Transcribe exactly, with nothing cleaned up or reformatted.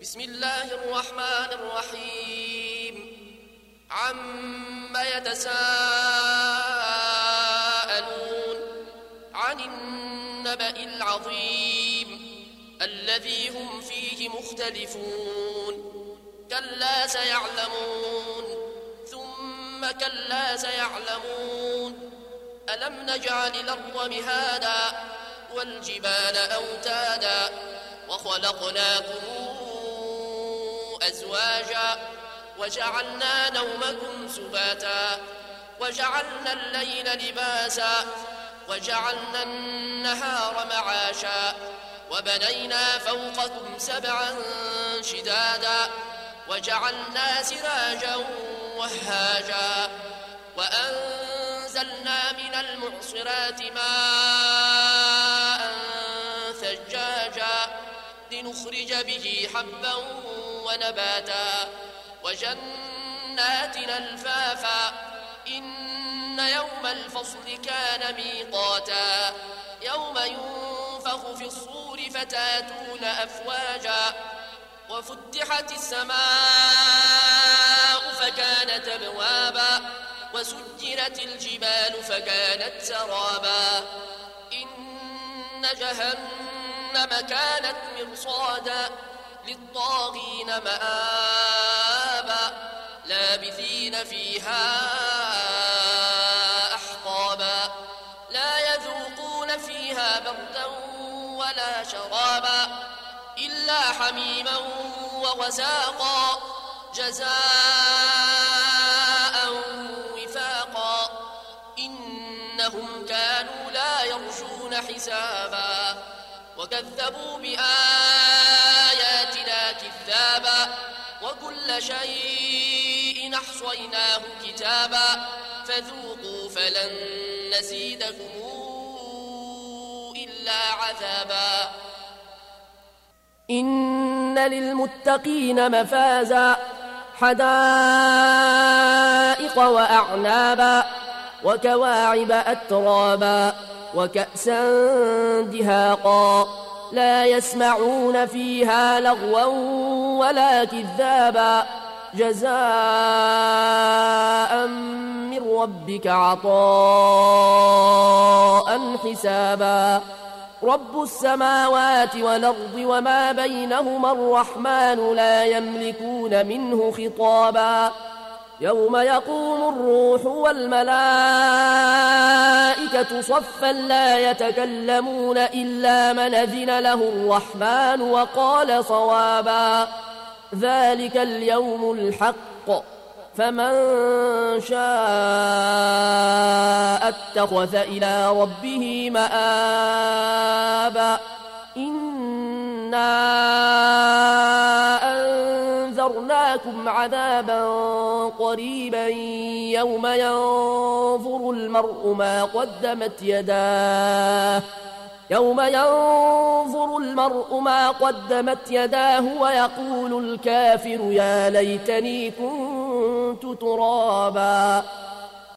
بسم الله الرحمن الرحيم عما يتساءلون عن النبأ العظيم الذي هم فيه مختلفون كلا سيعلمون ثم كلا سيعلمون ألم نجعل الأرض مهادا والجبال أوتادا وخلقناكم أزواجا وجعلنا نومكم سباتا وجعلنا الليل لباسا وجعلنا النهار معاشا وبنينا فوقكم سبعا شدادا وجعلنا سراجا وهاجا وأنزلنا من المعصرات ماء ثجاجا لنخرج به حبا ونباتا وجنات ألفافا إن يوم الفصل كان ميقاتا يوم ينفخ في الصور فتاتون أفواجا وفتحت السماء فكانت أبوابا وسجرت الجبال فكانت سرابا إن جهنم كانت مرصادا للطاغين مآبا لابثين فيها أحقابا لا يذوقون فيها بردا ولا شرابا إلا حميما وغساقا جزاء وفاقا إنهم كانوا لا يرجون حسابا وكذبوا بآياتنا كذابا وكل شيء أحصيناه كتابا فذوقوا فلن نزيدكم إلا عذابا إن للمتقين مفازا حدائق وأعنابا وكواعب أترابا وكأسا دهاقا لا يسمعون فيها لغوا ولا كذابا جزاء من ربك عطاء حسابا رب السماوات والأرض وما بينهما الرحمن لا يملكون منه خطابا يوم يقوم الروح والملائكة صفا لا يتكلمون إلا من أذن له الرحمن وقال صوابا ذلك اليوم الحق فمن شاء اتخذ إلى ربه مآبا إنا أنذرناكم عذابا قريبا يوم ينظر المرء ما قدمت يداه يوم ينظر المرء ما قدمت يداه ويقول الكافر يا ليتني كنت ترابا